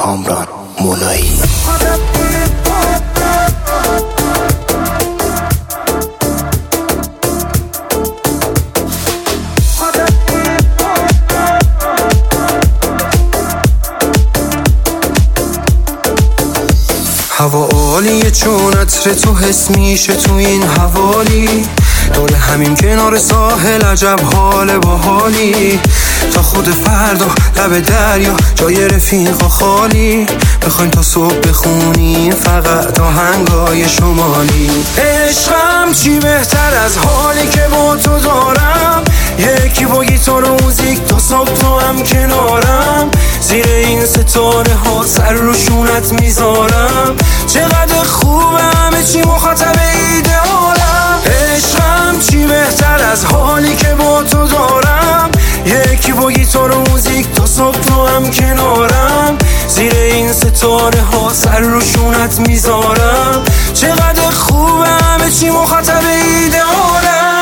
کامران مولایی. هوا عالیه چون عطر تو حس میشه تو این حوالی، دوله همین کنار ساحل عجب حال باحالی، تا خود فردا لب دریا جای رفیقا خالی، بخوایم تا صبح بخونیم فقط آهنگای شمالی. عشقم چی بهتر از حالی که با تو دارم، یکی با گیتار و موزیک تا صبح تو هم کنارم، زیر این ستاره ها سر روشونت میذارم، چقدر خوبه همه چی مخاطب ایدئالم. عشقم چی بهتر از حالی که با تو دارم، یکی با گیتار و موزیک تا صبح تو هم کنارم، زیر این ستاره ها سر روشونت میذارم، چقدر خوبه همه چی مخاطب ایدئالم.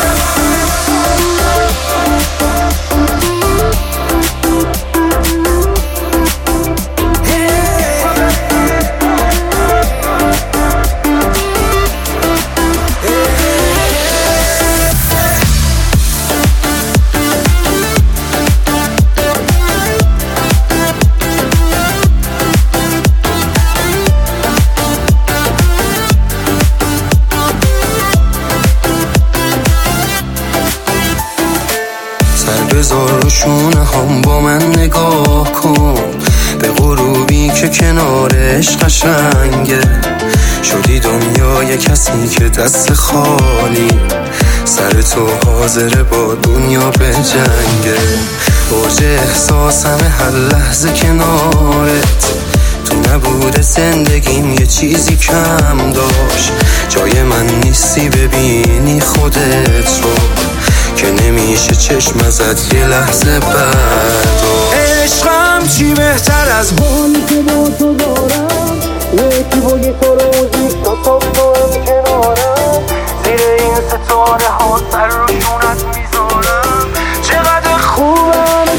بذار رو شونه هم با من نگاه کن، به غروبی که کنارش قشنگه، شدی دنیای کسی که دست خالی، سر تو حاضره با دنیا به جنگه، اوج احساسم هر لحظه کنارت، تو نبود زندگیم یه چیزی کم داشت، جای من نیستی ببینی خودت رو، که نمیشه چشم ازت یه لحظه برداشت. عشقم چی بهتر از حالی که با تو دارم، یکی با گیتار و موزیک تا صبح تو هم کنارم، زیر این ستاره ها سر روشونت میذارم، چقدر خوبم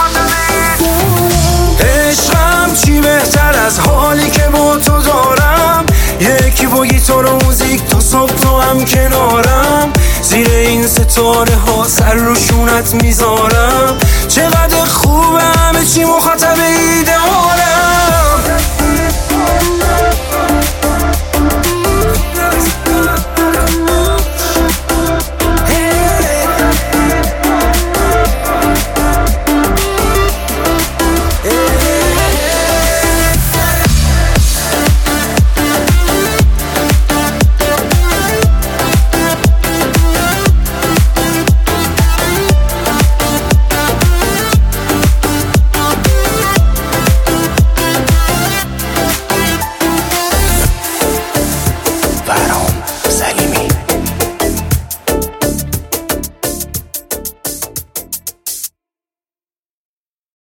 عشقم چی بهتر از حالی که با تو دارم، یکی با گیتار و موزیک تا صبح تو هم کنارم، زیر این ستاره ها سر روشونت میذارم، چقدر خوبه همه چی مخاطب